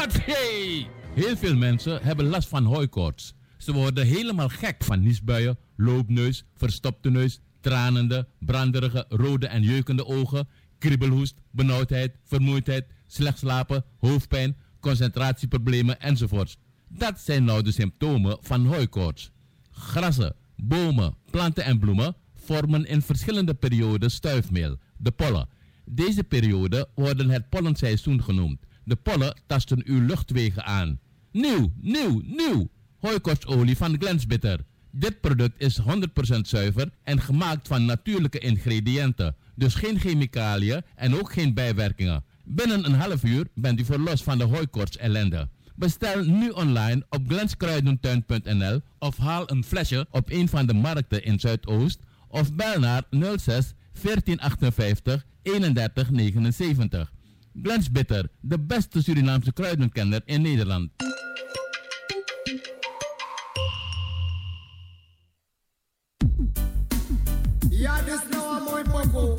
Hey! Heel veel mensen hebben last van hooikoorts. Ze worden helemaal gek van niesbuien, loopneus, verstopte neus, tranende, branderige, rode en jeukende ogen, kriebelhoest, benauwdheid, vermoeidheid, slecht slapen, hoofdpijn, concentratieproblemen enzovoorts. Dat zijn nou de symptomen van hooikoorts. Grassen, bomen, planten en bloemen vormen in verschillende perioden stuifmeel, de pollen. Deze perioden worden het pollenseizoen genoemd. De pollen tasten uw luchtwegen aan. Nieuw! Hooikoortsolie van Glensbitter. Dit product is 100% zuiver en gemaakt van natuurlijke ingrediënten. Dus geen chemicaliën en ook geen bijwerkingen. Binnen een half uur bent u verlost van de hooikoorts ellende. Bestel nu online op glenskruidentuin.nl of haal een flesje op een van de markten in Zuidoost of bel naar 06 1458 31 79. Glensbitter, de beste Surinaamse kruidenkenner in Nederland. Ja, dit is nou een mooi pokoe.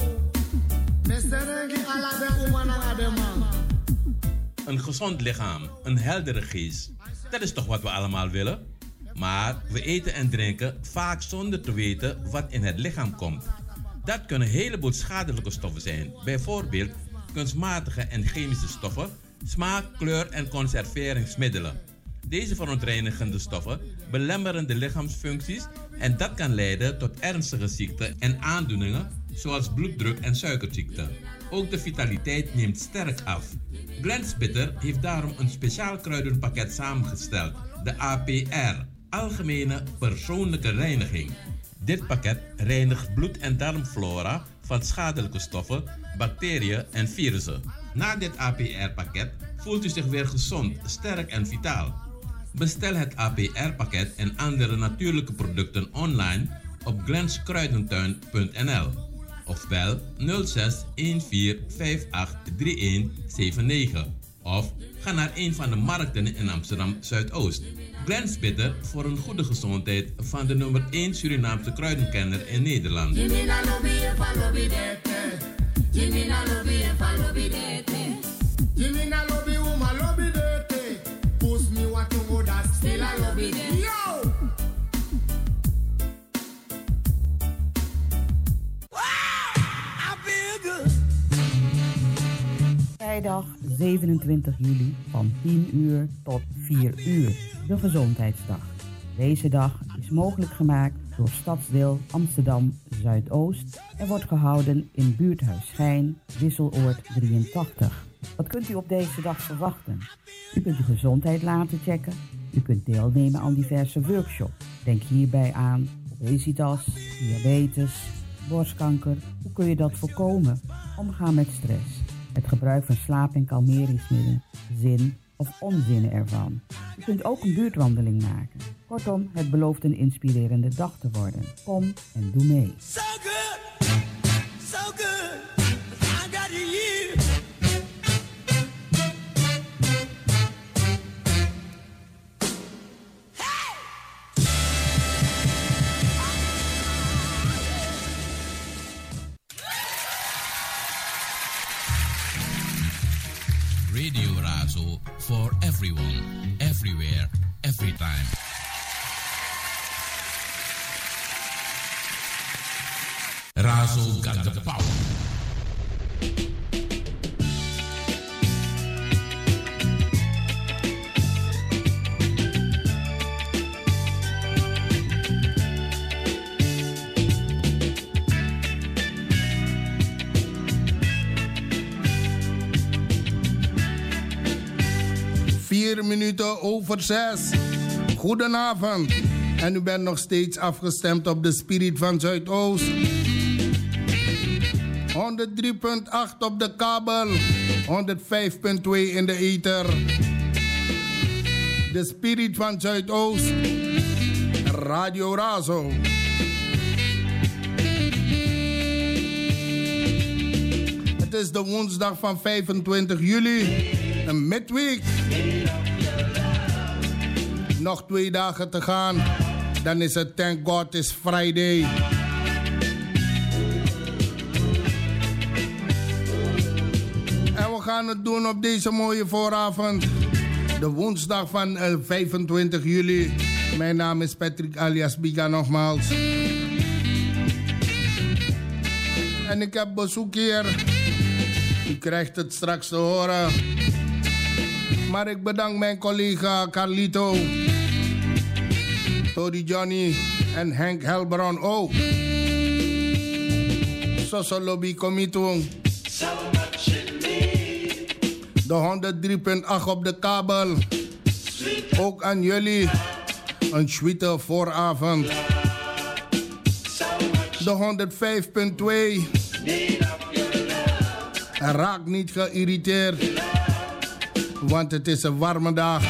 Een gezond lichaam, een heldere geest. Dat is toch wat we allemaal willen? Maar we eten en drinken vaak zonder te weten wat in het lichaam komt. Dat kunnen een heleboel schadelijke stoffen zijn. Bijvoorbeeld kunstmatige en chemische stoffen, smaak, kleur en conserveringsmiddelen. Deze verontreinigende stoffen belemmeren de lichaamsfuncties en dat kan leiden tot ernstige ziekten en aandoeningen zoals bloeddruk en suikerziekte. Ook de vitaliteit neemt sterk af. Glensbitter heeft daarom een speciaal kruidenpakket samengesteld, de APR, Algemene Persoonlijke Reiniging. Dit pakket reinigt bloed- en darmflora van schadelijke stoffen, bacteriën en virussen. Na dit APR-pakket voelt u zich weer gezond, sterk en vitaal. Bestel het APR-pakket en andere natuurlijke producten online op glenskruidentuin.nl of bel 06 14 58 3179 of ga naar een van de markten in Amsterdam Zuidoost. Glensbitter voor een goede gezondheid van de nummer 1 Surinaamse kruidenkenner in Nederland. Vrijdag 27 juli van 10 uur tot 4 uur, de Gezondheidsdag. Deze dag is mogelijk gemaakt door Stadsdeel Amsterdam Zuidoost en wordt gehouden in buurthuis Schijn, Wisseloord 83. Wat kunt u op deze dag verwachten? U kunt uw gezondheid laten checken. U kunt deelnemen aan diverse workshops. Denk hierbij aan obesitas, diabetes, borstkanker. Hoe kun je dat voorkomen? Omgaan met stress. Het gebruik van slaap- en kalmeringsmiddelen, zin of onzinnen ervan. U kunt ook een buurtwandeling maken. Kortom, het belooft een inspirerende dag te worden. Kom en doe mee. So good, I got you. Hey! Radio Razo for everyone, everywhere, every time. Razo got the power. Vier minuten over 6. Goedenavond. En u bent nog steeds afgestemd op de Spirit van Zuidoost. 103.8 op de kabel. 105.2 in de ether. De Spirit van Zuidoost. Radio Razo. Het is de woensdag van 25 juli. Een midweek. Nog 2 dagen te gaan. Dan is het Thank God It's Friday. En we gaan het doen op deze mooie vooravond. De woensdag van 25 juli. Mijn naam is Patrick alias Biga nogmaals. En ik heb bezoek hier. U krijgt het straks te horen. Maar ik bedank mijn collega Carlito, Tori Johnny en Henk Helbron ook. Soso Lobby Comito. De 103.8 op de kabel. Ook aan jullie een sweete vooravond. De 105.2. Raak niet geïrriteerd, want het is een warme dag.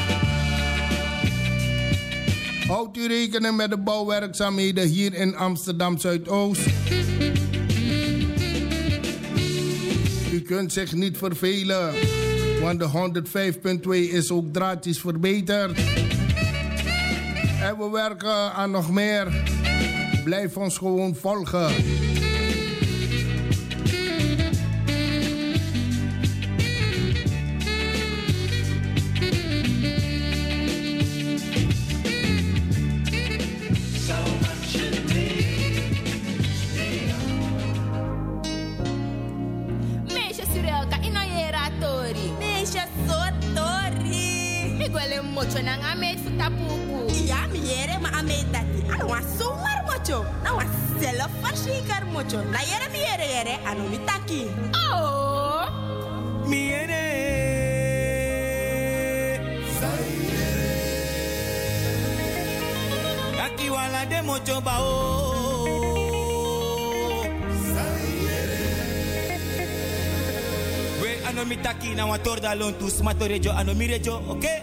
Houdt u rekening met de bouwwerkzaamheden hier in Amsterdam Zuidoost. U kunt zich niet vervelen, want de 105.2 is ook drastisch verbeterd. En we werken aan nog meer. Blijf ons gewoon volgen. Mocho nang amet futapupu. Ja, miere ma amet dati. Ano wa sumar mocho. Na wa self verzekerd mocho. Na miere ano mitaki. Oh. Miere. Kaki wala de mocho bao. We ano mitaki na wa torda lon tu smatorejo ano mirejo, okay?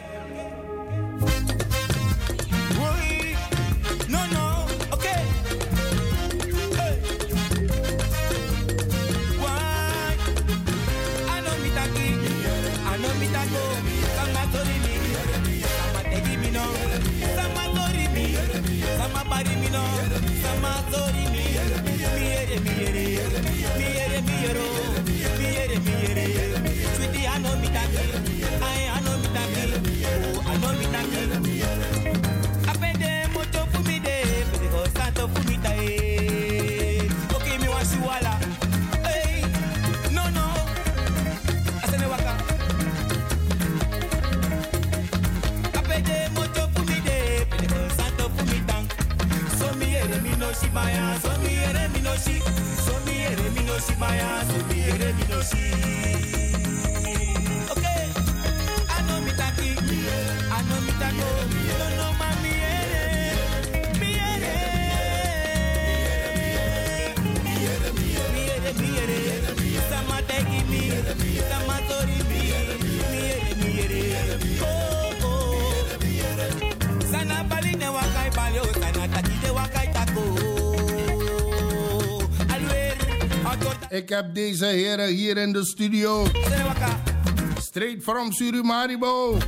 Ik heb deze heren hier in de studio. Straight from Surimaribo.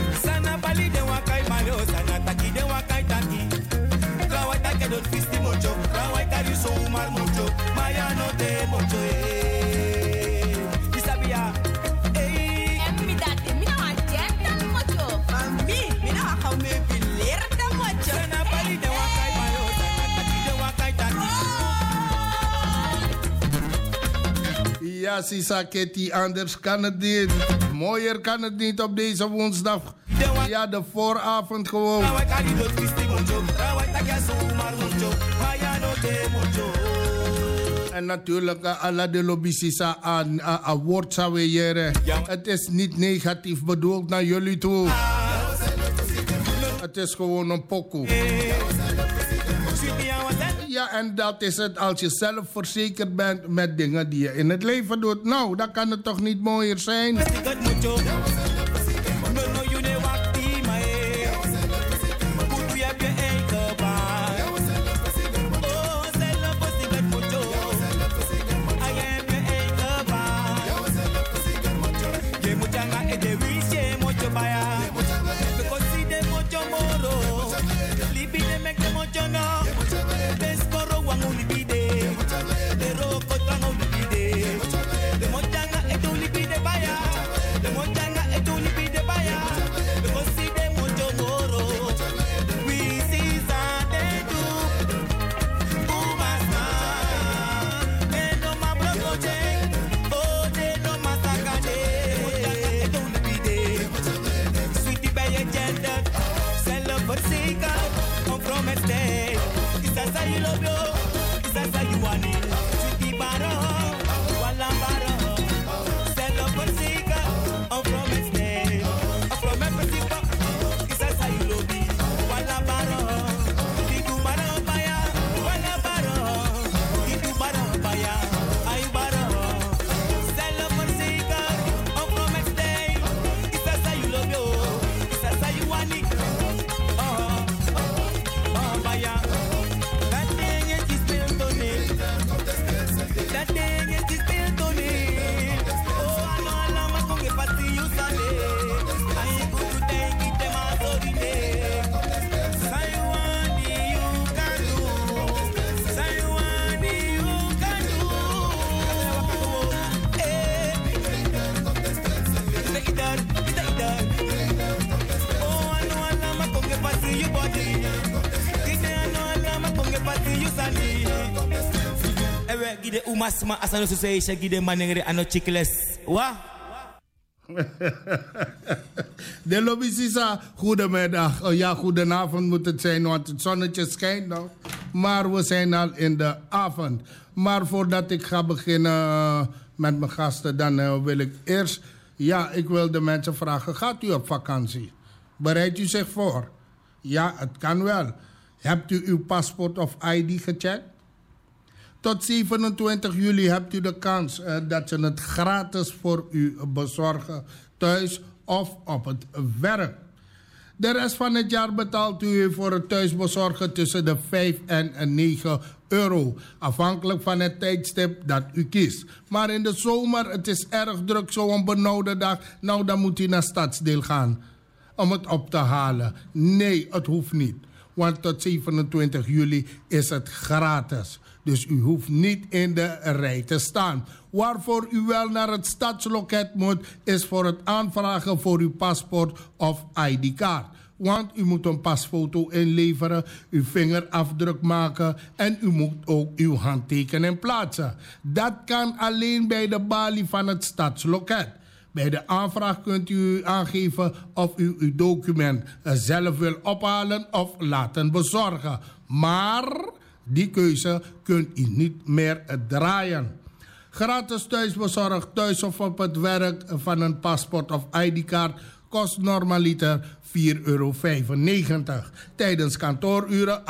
Ja, Sisaketi, anders kan het niet. Mooier kan het niet op deze woensdag. Ja, de vooravond gewoon. En natuurlijk, alla de lobby's aan woord zou weer. Het is niet negatief bedoeld naar jullie toe. Het is gewoon een pokoe. Ja, en dat is het als je zelf verzekerd bent met dingen die je in het leven doet. Nou, dan kan het toch niet mooier zijn? De mojanga etu gide umasma asano susei gide manengere ano chikles. Wa? De lobby Sisa, goedemiddag. Ja, goedenavond moet het zijn, want het zonnetje schijnt nog. Maar we zijn al in de avond. Maar voordat ik ga beginnen met mijn gasten, dan wil ik eerst... Ja, ik wil de mensen vragen, gaat u op vakantie? Bereidt u zich voor? Ja, het kan wel. Hebt u uw paspoort of ID gecheckt? Tot 27 juli hebt u de kans dat ze het gratis voor u bezorgen, thuis of op het werk. De rest van het jaar betaalt u voor het thuisbezorgen tussen de 5 en 9 euro, afhankelijk van het tijdstip dat u kiest. Maar in de zomer, het is erg druk, zo'n benauwde dag, nou dan moet u naar Stadsdeel gaan om het op te halen. Nee, het hoeft niet, want tot 27 juli is het gratis. Dus u hoeft niet in de rij te staan. Waarvoor u wel naar het stadsloket moet, is voor het aanvragen voor uw paspoort of ID-kaart. Want u moet een pasfoto inleveren, uw vingerafdruk maken en u moet ook uw handtekening plaatsen. Dat kan alleen bij de balie van het stadsloket. Bij de aanvraag kunt u aangeven of u uw document zelf wil ophalen of laten bezorgen. Maar die keuze kunt u niet meer draaien. Gratis thuisbezorgd, thuis of op het werk van een paspoort of ID-kaart kost normaliter €4,95. Tijdens kantooruren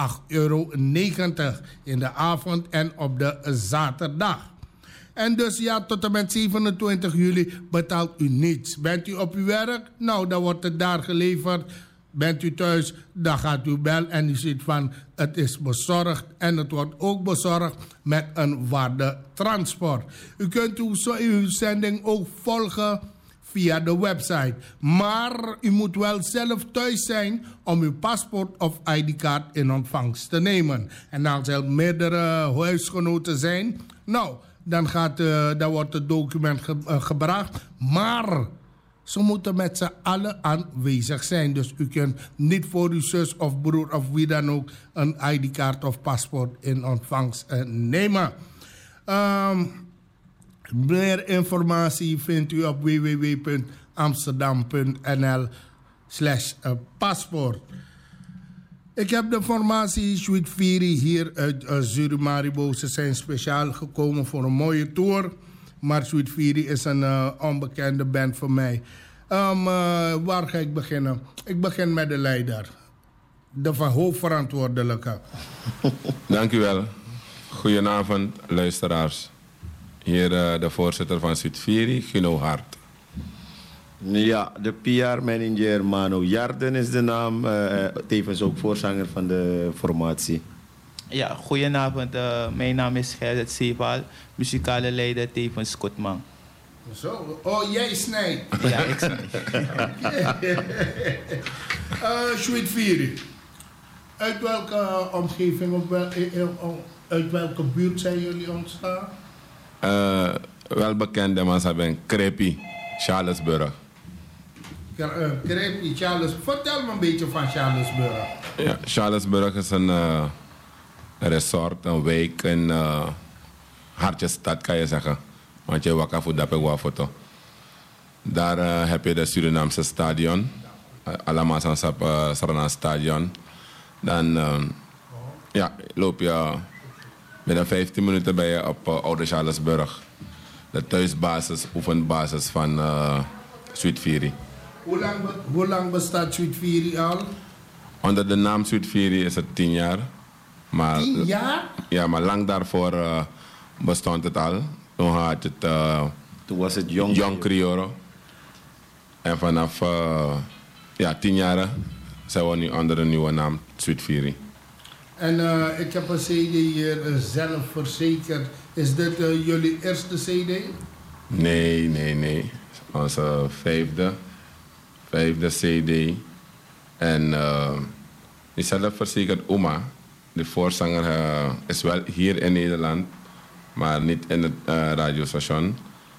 €8,90 in de avond en op de zaterdag. En dus ja, tot en met 27 juli betaalt u niets. Bent u op uw werk? Nou, dan wordt het daar geleverd. Bent u thuis, dan gaat u bellen en u ziet van het is bezorgd. En het wordt ook bezorgd met een waardetransport. U kunt uw zending ook volgen via de website. Maar u moet wel zelf thuis zijn om uw paspoort of ID-kaart in ontvangst te nemen. En als er meerdere huisgenoten zijn, nou, dan wordt het document gebracht. Maar ze moeten met z'n allen aanwezig zijn. Dus u kunt niet voor uw zus of broer of wie dan ook een ID-kaart of paspoort in ontvangst nemen. Meer informatie vindt u op www.amsterdam.nl/paspoort. Ik heb de formatie Sweet Fury hier uit Zurimaribo. Ze zijn speciaal gekomen voor een mooie tour. Maar Sweet Fury is een onbekende band voor mij. Waar ga ik beginnen? Ik begin met de leider. De hoofdverantwoordelijke. Dank u wel. Goedenavond, luisteraars. Hier de voorzitter van Sweet Fury, Guno Hart. Ja, de PR-manager Mano Jarden is de naam. Tevens ook voorzanger van de formatie. Ja, goedenavond. Mijn naam is Gerrit Zeeval, muzikale leider tevens Skotman. Zo, oh jij snijdt. Ja, ik snijd. Sweet Fury. Uit welke omgeving, uit welke buurt zijn jullie ontstaan? Wel bekende mensen hebben Crepi, Charlesburg. Crepi, Charlesburg. Vertel me een beetje van Charlesburg. Ja, Charlesburg is een resort, een wijk, een hartjesstad kan je zeggen. Want je wakker voor dat een foto. Daar heb je de Surinaamse stadion. Allemaal op Sarana stadion. Dan loop je binnen 15 minuten ben je op Oude Charlesburg. De thuisbasis, oefenbasis van Sweet Fury. Hoe lang bestaat Sweet Fury al? Onder de naam Sweet Fury is het 10 jaar. Maar, 10 jaar? Ja, maar lang daarvoor bestond het al. Toen had het toen was het Young Crioro. En vanaf 10 jaar zijn we nu onder de nieuwe naam Sweet Fury. En ik heb een CD hier zelf verzekerd. Is dit jullie eerste CD? Nee. Onze vijfde CD. En die zelf verzekerd Uma. De voorzanger is wel hier in Nederland, maar niet in het radiostation.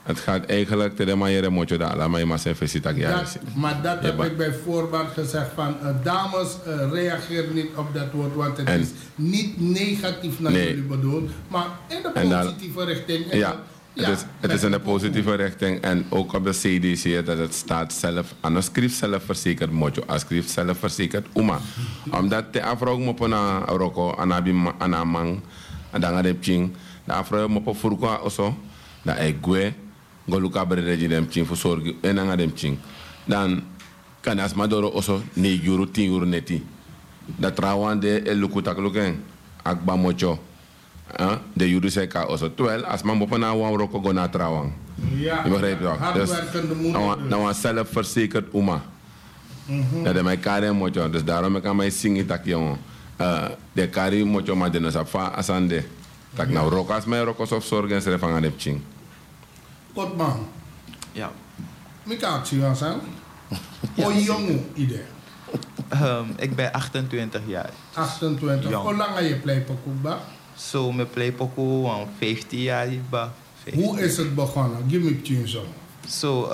Het gaat eigenlijk te de manier mocho da la maar zijn visita Maar dat heb ik bij voorbaat gezegd van dames, reageer niet op dat woord, want het is niet negatief naar jullie bedoeld, maar in de positieve richting. Het is in de positieve richting en ook op de CDC dat het staat zelf, en schrijft zelfverzekerd mojo, schrijft zelfverzekerd uma. Omdat de afro mopo na roko, anamang, en dan gaat ching, de afro mopo furko also, dat ik goluka brede dem ching voor zorg en dan dem ching dan kan as madoro also 9 euro 10 euro neti dat trawan de elukutak luken akba mocho de euro seka also 12 as man bopana wan roko go na trawan je begrijpt wel dus dan was zelf verzekerd uma dat de mij kare mocho dus daarom kan mij zingen tak jongen de kari mocho maar de nasafa asande tak nou rokas mij rokos of zorgen ze van dem ching Kotman. Ja. Ik actie was aan. Hoe jong idee? Ik ben 28 jaar. 28. Hoe lang heb je pleipokoe? Zo, mijn pleipokoe al 15 jaar. Hoe is het begonnen? Give me tune zo. Zo,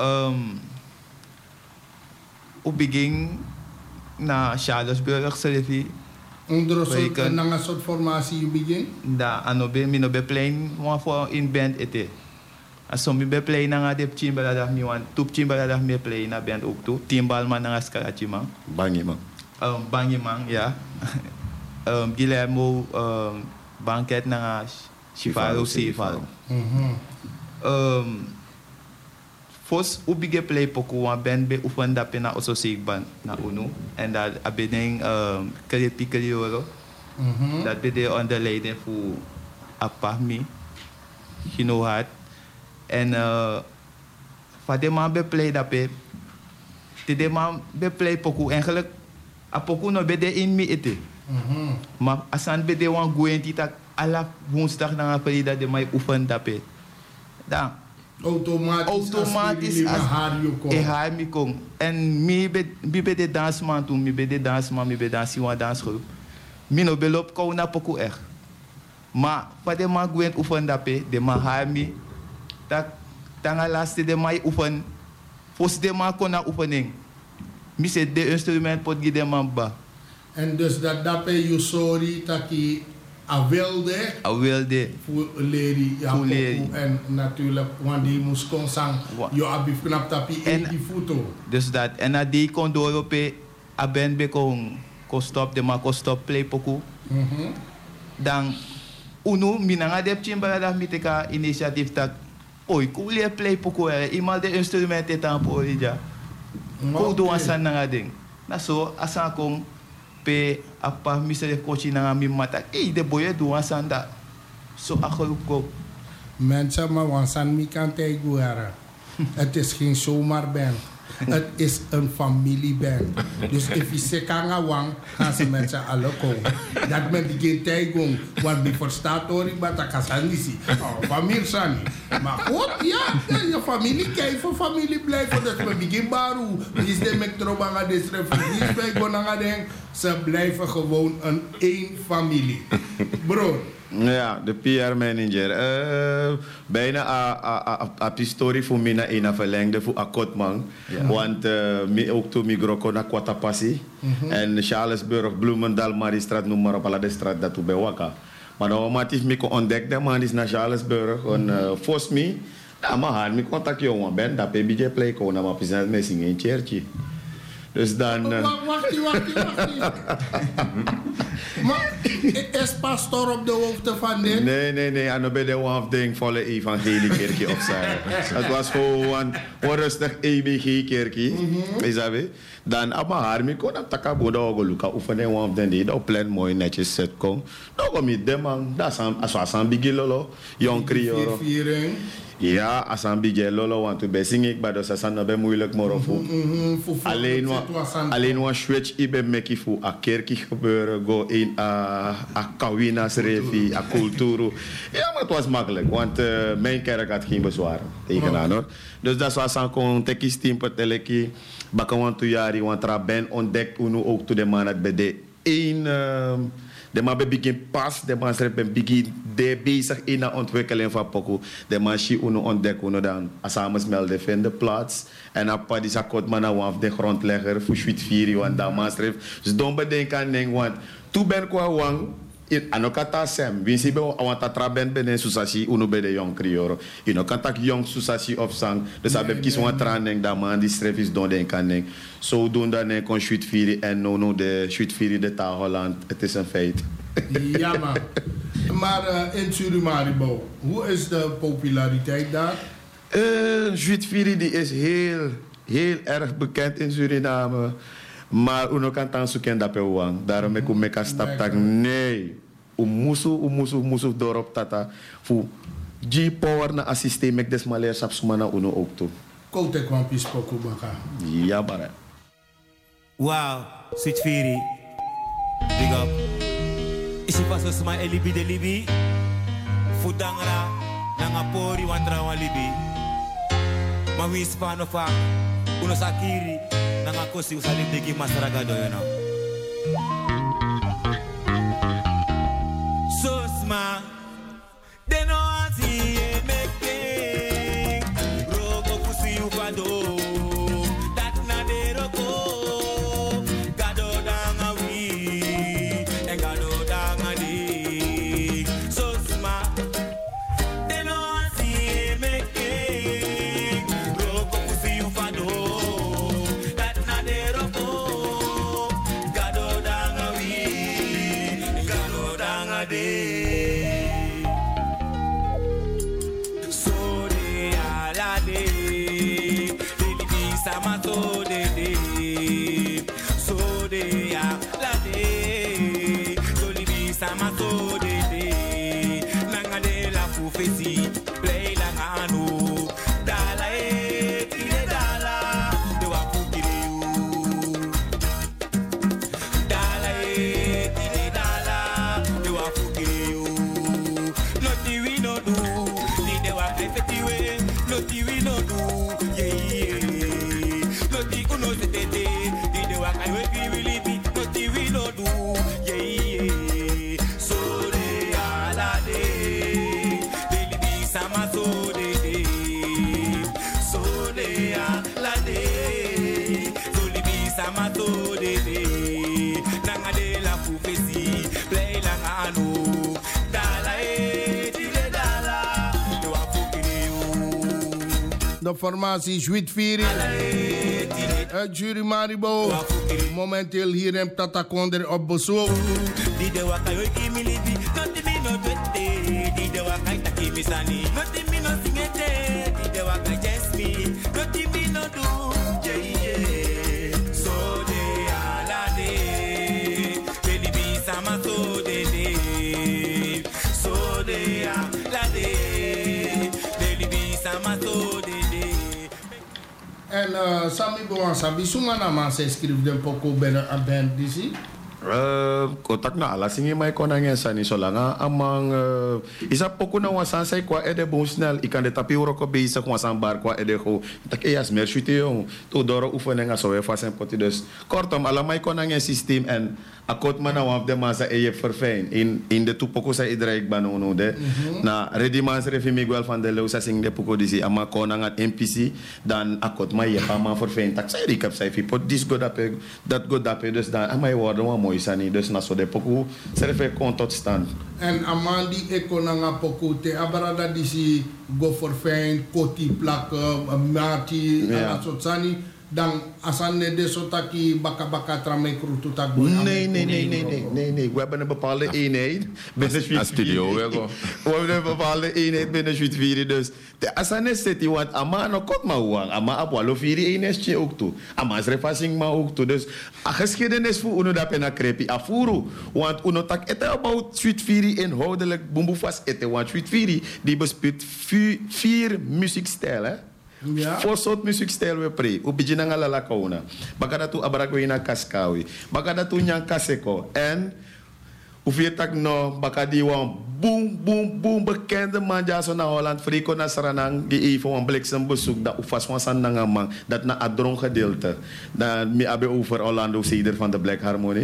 op begin naar Charlesburg, Sylvie. Onder een soort formatie je begin? Da, ano be plein, voor in band ete. Als je bij play na de timbal dat mi wan top timbal dat mi play na band ook toe timbal man na skarachi man bangi man ja Guillermo banket na Shifaro Sifal fos ubige play poku wan band be ufan da pena also sig ban na uno en dat abeding krepi euro dat bede on the leiden fu apami hinohat en van de man be play dat pe de man be play poku eigenlijk a poku no be de in mi ete maar asan be de wan goenti tak ala woensdag na play dat de mai oefen dat pe dan automatisch as haar mi kom en mi be de dansman toen mi be de dansman mi be dansi wan dansgroep mi no be lop ko na poku echt maar van de man goent oefen dat pe de man haar mi dat tanga laatste de mij oefen, volgens de man kon na oefening. Mis de instrument pot gide man ba. En dus dat dape je sorry taki awelde. Voor lady en natuurlijk want die moest consang je abi knap tapi en die foto. Dus dat en na die kon door op aben be kon stop de man kon stop play poku. Dan uno minanga de chimba da miteka initiatief tak oi kulie play poku iemand de instrumenten tampo ja ko do asan na ding na so asan kom pe apa misere coach na mi mata de boye do asan da so akolup ko mensen maar wansan mi kan teguara het is geen zomaar band. Het is een familieband. Dus if je zegt wang, gaan ze mensen alle komen. Dat men die geen tijd gaan. Want die verstaat hoor ik, maar dat kan ze niet zien. Familie zijn niet. Maar goed, ja, je familie kijkt voor familie blijven. Dus men begint baru. Die is de mektrobanga, die is refugies bij Gonanga. Ze blijven gewoon een één familie. Bro. Ja, de PR-manager. Bijna een historie voor mij naar een verlengde voor Akotman. Want ook toen ik ook naar Kwatapassi. En Charlesburg, Bloemendal, Mariestraat, noem maar op alle de straat dat we bij Waka. Maar dan had ik ontdekt dat man is naar Charlesburg. En volgens mij, dan had ik contact jongen ben. Dat bij BJ Play kon naar mijn business met zingen in Cherchi. Dus dan... Wacht. Maar is pastor op de hoogte van dit? Nee. En dan ben je een ding volle evangeliekerkje opzij. Het was gewoon een rustig EBG-kerkje. Is dat weer? Dan op mijn haar, ik kon op de kaboda lukken. Oefenen een den die dat plan mooi netjes zet kon. Dan kom je de man. Dat is als een biggie lolo. Jong krioro. Ja, als een beetje lolo, want we zingen ik, maar dat is een moeilijk morofu. Alleen wat switch ik ben met je voor een kerkje gebeuren, go in een kawina's revi, een cultuur. Ja, maar het was makkelijk, want mijn kerk had geen bezwaar tegenaan hoor. Dus dat was een contekst team per teleki, bakken want 2 jaar, want er ben ontdekt hoe nu ook to de man het bij de één De man begin pas, de man begin de bezig in de ontwikkeling van pokoe. De man zie uno ontdek uno dan samensmelden vinden plaats. En apa die zakot man af de grondlegger voor Sweet Fury want dat man schreef. Dus don't bedenken aan ding want tu ben kwa wang anokata sem winsi be awanta traben benen susasi uno be de jong krioro. Ino kantak jong susasi of sang. Dus abem kis wan traning da man die schreef is don denken aan ding. Zo doen dan een kon Sweet Fury en no de Sweet Fury de taal Holland. Het is een feit. Ja, man. Maar in Surimaribo, hoe is de populariteit daar? Sweet Fury die is heel erg bekend in Suriname. Maar uno kan tan zoeken dat pe wang. Daarom ik kom meka stap tak nee. Umusu dorop tata. Fu G-power na assisté mek des maler sap sumana uno ook toe. Kote kwam pispoko baka. Ja, bara. Wow, Sweet Fury. Big up. Isi paso sma elibi de libi. Fudangra nanga pori wantra wan libi. Ma wis pano fa uno sakiri nanga kosi usalim deki masaraga do you know. So sma de no asi make rogo pusi ufado. De formatie Sweet Fury uit Surimaribo. Momenteel hier in Tatakonder op bezoek. En Sami Boan Sabi, sumana man se escribe de poco binnen een band disi? Kotak na ala singi mai kona ngen sani solanga amang isa poco na wasan sai kwa ede bon snel ikan de tapi uroko bezig wasan bar kwa ede go tak e as mer shute jong to doro oefeninga so we fasen poti dus kortom ala mai kona ngen systeem en akot man na waf de masa e je verfijn in de tu poco sai idreik banono de na ready man refi Miguel van der Leusa sing de poco disi ama kona ngat NPC dan akot mai je pa man verfijn tak sai recap sai fi pot dis go dape dat go dape dus dan amai worden wa mooi sani dus na so de poco serve kon tot stand en amandi ekonanga poco te abarada disi go verfijn koti plak mati na so sani dan asanne de sotaki baka trame krutu tak boy. Nee. We hebben een bepaalde eenheid binnen Sweet Fury. We hebben een bepaalde eenheid binnen Sweet Fury. Dus de asanne zit die want ama no kot ma uang, ama apwalo Fury eenheidje ook toe. Ama refashing ma ook toe. Dus a geschiedenis voor uno dat pena krepi afuru. Want uno tak ete about Sweet Fury inhoudelijk boemboefas ete. Want Sweet Fury die bespeelt 4 muziekstijlen. Ja. Voor soort muziekstijl we pre. U begin nga lalakauna. Baka datu abarako ina kaskawi. Baka datu nyang kaseko. En u vietak no baka di wan boom bekende man jaso na Holland Friko na Saranang gi voor een bliksembezoek dat u vast van sandangamang dat na adron gedeelte. Dan mi abe over Orlando Ceder van de Black Harmony.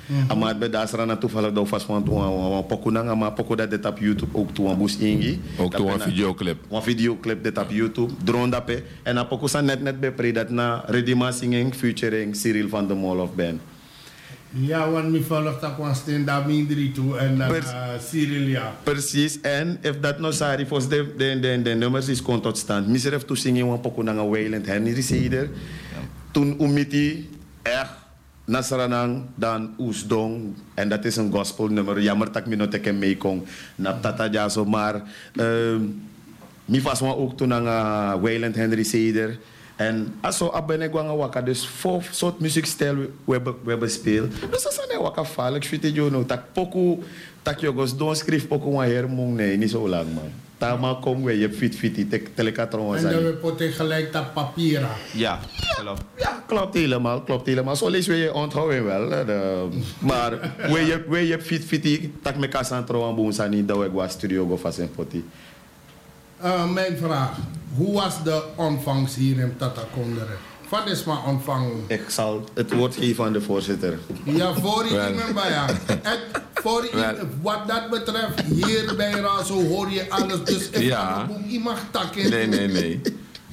Maar bij daar zijn toevallig dan vast van een pokoe maar pokoe dat dit op YouTube ook toe een boes ingi. Ook toe een videoclip. Een videoclip dit op YouTube. Drone dat pe. En dan pokoe zijn net bij pre dat na Redima singing featuring Cyril van de Mol of Ben. Ja, want mi volgt dat gewoon steen daar minderi toe en dan Cyril ja. Precies, en if dat no sari voor de nummers is kon tot stand. Miser heeft toezingen een pokoe naar een Wayland Henry Ceder. Toen umiti echt Nasaranang dan Oesdong en dat is een gospelnummer. Jammer dat ik me nog teken meekong. Nap tata jaso maar mi was ook toen aan Wayland Henry Ceder. En also ben ik gaan waka dus voor soort muziekstijl we hebben speel. Dus dat zijn waka val. Ik vind het jo no tak poku tak jogos don schrijf poku wa her mong nee niet zo lang man. Tama kom we je fit telekatron en dan we poten gelijk dat papiera. Ja, klopt. Ja, klopt helemaal. Zo lees we je onthouden wel. Maar we je fit tak me kasantro aan boen zijn niet dat we gaan studio go vast en poti. Mijn vraag. Hoe was de ontvangst hier in Tatakondere? Wat is mijn ontvang? Ik zal het woord geven aan de voorzitter. Ja, voor iemand bij ja. Wat dat betreft, hier bij Razo hoor je alles. Dus ik mag takken. Nee.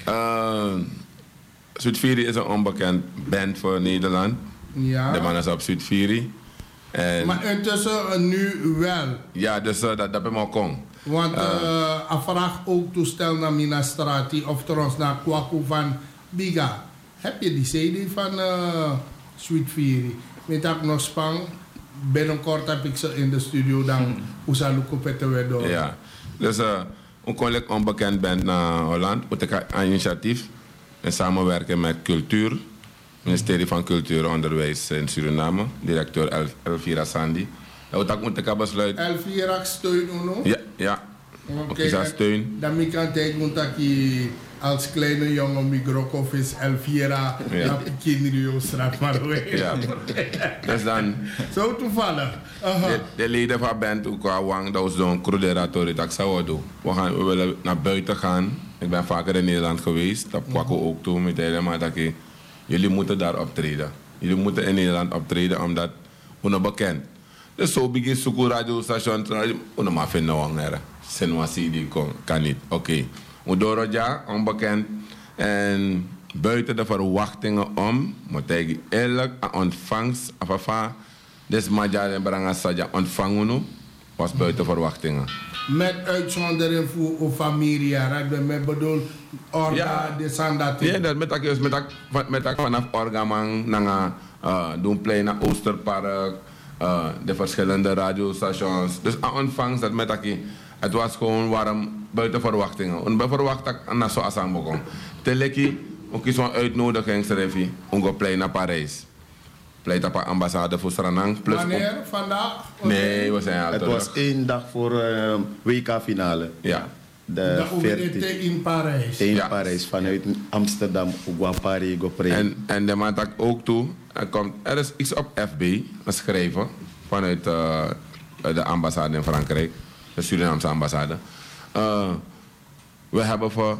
Zuid-Viri is een onbekend band voor Nederland. Ja. De man is op Zuid-Viri. Maar intussen nu wel. Ja, dus dat ben ik kon. Want een vraag ook toestel naar Minastrati of trouwens naar Kwaku van Biga. Heb je die CD van Zuid-Viri? Met dat nog spang. Binnenkort heb ik ze in de studio dan Oesaluko door. Ja, dus een onbekend band naar Holland. Ik heb een initiatief in samenwerking met Cultuur. Ministerie van Cultuur en Onderwijs in Suriname. Directeur Elvira Sandy. Dat moet ik besluiten. Elvira steun uno? Ja. Oké, steun. Dan kan ik moet ik als kleine jongen Migrokov is Elvira naar Kinrio-straat maar weer. Ja. Dus dan... Zo toevallig. De leden van band ook al wang dat we zo'n cruderatorie dat zou doen. We willen naar buiten gaan. Ik ben vaker in Nederland geweest. Dat kwam ook toe met helemaal dat jullie moeten daar optreden. Jullie moeten in Nederland optreden omdat onbekend. Dus zo begin zoeken radiostation. We maar vinden wanneer. Senwa CD kan niet. Oké. Udoroja, onbekend. En buiten de verwachtingen om, moet ik eerlijk ontvangst afafa. Dus Maja en Branga Saja ontvangen was buiten verwachtingen. Met uitzondering voor familie, met bedoel Orga de Sandati. Ja, dat met dat vanaf Orgaman naar doen plein naar Oosterpark, de verschillende radiostations. Dus aan ontvangst dat met dat het was gewoon warm buiten verwachtingen. En bij verwacht ik naar zo asang begon. Teleki, ook is een uitnodiging schreef om te plein naar Parijs. Pleit op de ambassade voor Suriname. Wanneer? Vandaag? Nee, we zijn al het was 1 dag voor WK-finale. Ja. De 40 in Parijs. In Parijs, vanuit Amsterdam, Parijs, en de man dat ook toe, er is iets op FB geschreven vanuit de ambassade in Frankrijk, de Surinaamse ambassade. We hebben voor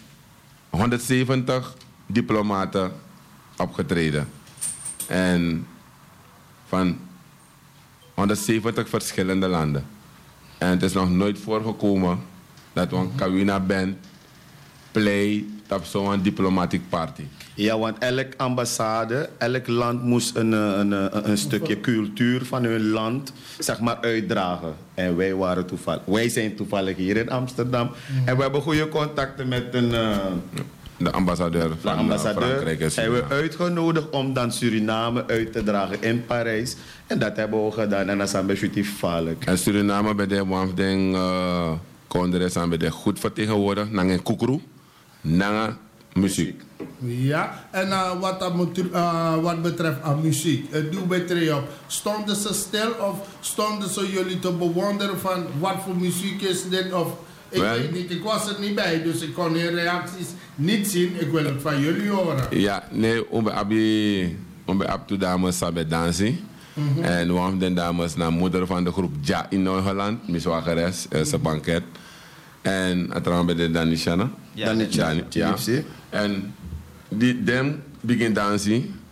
170 diplomaten opgetreden. En van 170 verschillende landen. En het is nog nooit voorgekomen dat we een Kawina band play op zo'n diplomatiek party. Ja, want elk ambassade, elk land moest een stukje cultuur van hun land zeg maar uitdragen. En wij zijn toevallig hier in Amsterdam. En we hebben goede contacten met de ambassadeur van Frankrijk en Suriname. Hebben we uitgenodigd om dan Suriname uit te dragen in Parijs. En dat hebben we gedaan. En dat is een beetje vaarlijk. En Suriname bij de wafding Kondere zijn bij de goed vertegenwoordigd. Naar een koekroe, naar muziek. Ja, en wat betreft muziek, doe betreft op. Stonden ze stil of stonden ze jullie te bewonderen van wat voor muziek is dit? Of ik weet niet, ik was er niet bij, dus ik kon hun reacties niet zien. Ik wil het van jullie horen. Ja, nee, we hebben de dames samen dansen. En we hebben de dames naar moeder van de groep Ja in Noord-Holland, mijn zwageres, ze banket. En het bij de Danishana. Ja. En die dem begin dansen.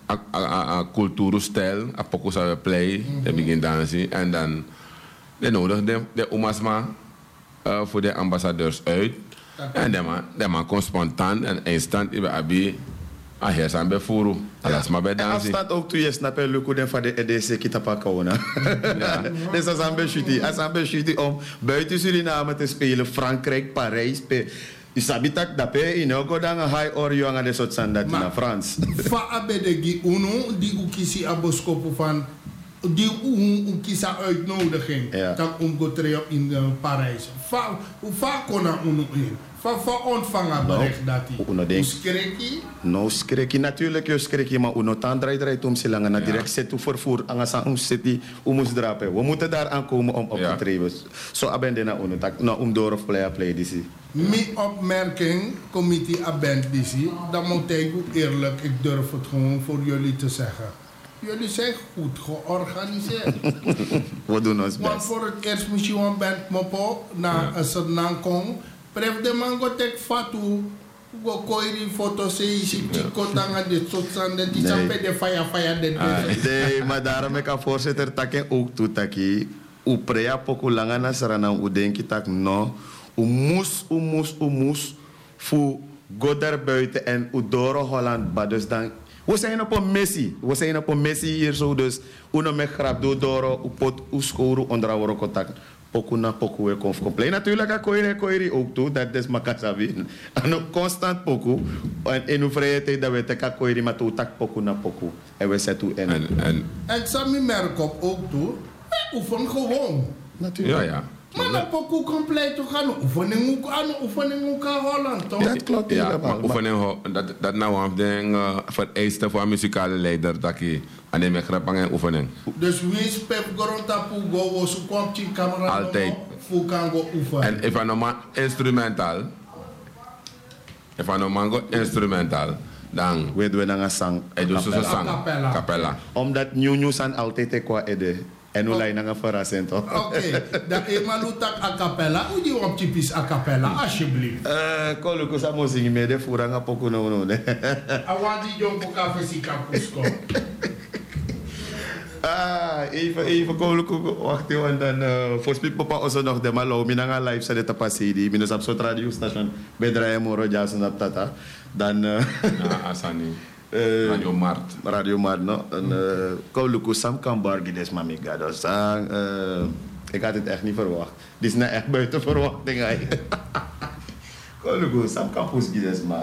cultuurstijl, a poco zou we play, de begin dansen. En dan de nodig de omasma voor de ambassadeurs uit. En de man kon spontaan en instant ibe abi a hersan be furu. Alles maar bij dansen. En afstand ook toe je snapt je lukken den van de EDC kitapakauna. Dus als aan beschuti om buiten Suriname te spelen, Frankrijk, Parijs, je sabitak dape in ook dan een high or young aan de soort standaard in Frans. Fa abedegi uno die ukisi aboskopu van die ukisa uitnodiging dan omgotreo in Parijs. Fa kona uno in. Fa ontvangen bericht dat hij. Uskreki? No skreki natuurlijk je skreki maar uno tan draait om silangen na direct zet u vervoer aan city umus drapen. We moeten daar aankomen om op te treden. Zo abende na uno tak na door of play disi. Mijn opmerking, committee abend disi, dan moet ik eerlijk, ik durf het gewoon voor jullie te zeggen. Jullie zijn goed georganiseerd. We doen ons best. Want voor het eerst moet je een band mopo na een Sernangkong. Pref de mango tek fatu. Go koiri foto se isi chikotanga de sotsande die sampe de faya de. Nee, maar daarom ik aan voorzitter takken ook toe taki. U prea poku langa na saranang u denki tak no. U moes fu go daar buiten en u door Holland ba dus dan. We zijn op een missie hier zo dus. Uno me grap door u pot u scoren onder our contact. Poku na poku we compleet. Natuurlijk a koiri ook toe, dat is makasabi. En constant poku. En u vrijheid dat we teka koiri maar toe tak poku na poku. En we zetten toe en Sammy merk op ook toe. We oefenen gewoon. Natuurlijk. Ja. Maar dan poku compleet te gaan oefening ook aan Holland toch? Dat klopt helemaal. Oefening dat nou een ding vereiste voor een muzikale leider dat je aan de megrapang en oefening. Dus wie spep gronta pugo wo su komt in camera altijd fu kan go oefenen. En if normaal instrumentaal dan we doen een sang. Capella. Omdat nieuw zijn altijd te qua ede. En hoe lijn naar verrassend toch? Oké, dan eenmaal lutak a cappella. Hoe die op typisch a cappella, alsjeblieft. Koluku sa mo zingen mee de furanga poku no ne. Awadi jonko café si kapusko. Even Koluku wacht en dan voorspel papa also nog de malo minanga live sa de tapasidi minus op soort radio station bedraai mo rojason op tata dan Asani. Radio Mart, no? En Koluku Sam Kambargi, des mami gado sang. Ik had het echt niet verwacht. Dit is nou echt buiten verwachting. Koluku Sam Kampusgi, des ma.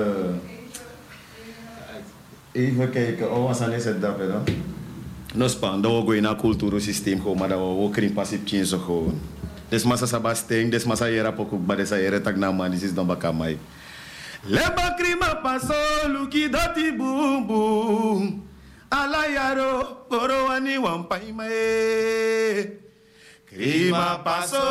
Even kijken, wat is het dat no? No span, dat we gaan naar cultuursysteem gewoon, maar dat we ook geen passief change gewoon. Des massa sabasting, des massa yera pokuk, ba des yera tak na man, dit is dan bakamai. Leba krima paso luki doti boom boom alayaro poro ani wampai mae krima paso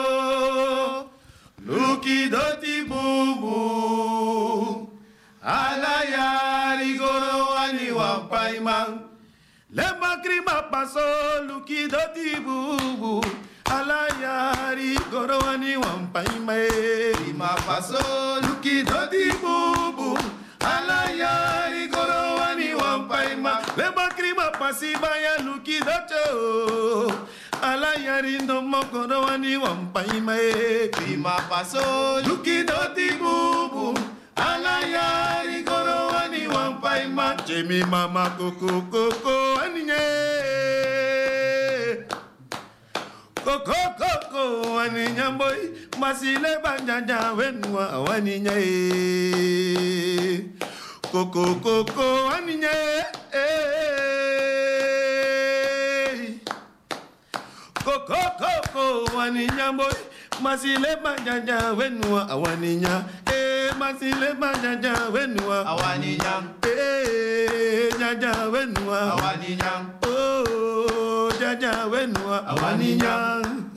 luki doti boom boom alayari goro ani wampai man leba krima paso luki doti boom boom alayari goro ani wampai mae krima paso luki doti bubu alayari goro ani wampai ma leba krima pasi baya luki docho alayari no mo goro ani wampai ma krima paso luki doti bubu alayari goro ani wampai ma jemi mama koko aniye Koko aninya boy masile banjanja wenwa waninya Koko aninya Koko aninya boy masile banjanja wenwa waninya masile banjanja wenwa awaninya jaja wenwa awaninya jaja wenwa awaninya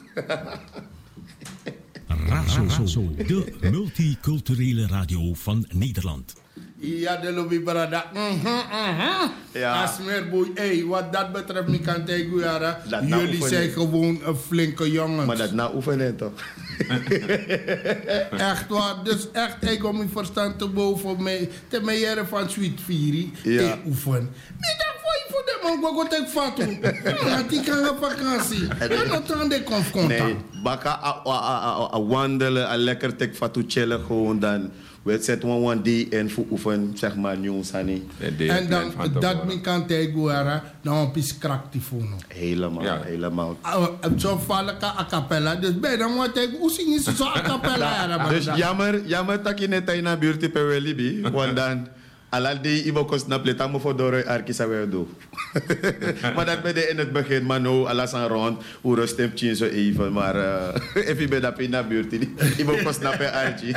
Razo, de multiculturele radio van Nederland. Ja, de lobby brada. Ja. Asmerboei. Hey, wat dat betreft, mi kan tegen jullie zijn gewoon een flinke jongens. Maar dat nou oefenen toch? Echt waar. Dus echt, ik om mijn verstand te boven mij. Te meijeren van Sweet Fury. Ja. Te oefenen. Niet dat voor de man. Wat ik vat doen. Ja, die kan op vakantie. En dat dan de contact. Nee, baka a wandelen, a lekker tek fatu chillen gewoon dan. We zetten one day en voor oefen, zeg maar, nieuws aan. En dan, dat men kan tegenwoordig, dan een beetje krachtifoon. Helemaal, Ja. helemaal. Zo vallen a cappella. Dus bij dan moet ik, hoe zing je zo a cappella? Dus jammer dat je net in de buurt per Welibi, want dan alal die ibo kost na pleta mo voor door arkisa weer doen. Maar dat ben je in het begin, maar nou alles aan rond, hoe rust hem tien zo even, maar even bij dat in de buurt, ibo kost na per arki.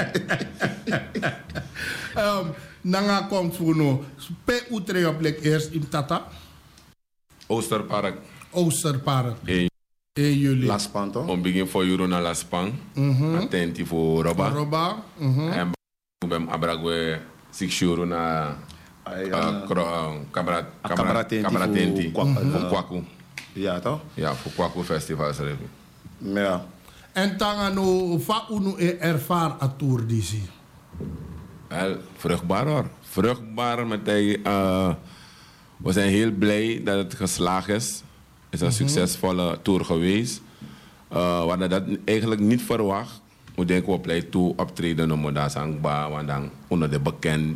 Nanga komt voor nu. Pe utre op plek eerst in Tata. Oosterpark. Oosterpark. 1 juli. Las Panto. Om begin voor euro naar Las Pan. Attenti voor Roba. Roba. En we abragwe 6 euro naar Cabratenti. Voor Kwaku. Ja, toch? Ja, voor Kwaku Festival. Ja. En tangano va unu ervaar a tour disi. Wel, vruchtbaar hoor. Vruchtbaar met we zijn heel blij dat het geslaagd is. Het is een succesvolle tour geweest. We hadden dat eigenlijk niet verwacht. We denken op pleit toe optreden om daar zangba, want dan onder de bekend,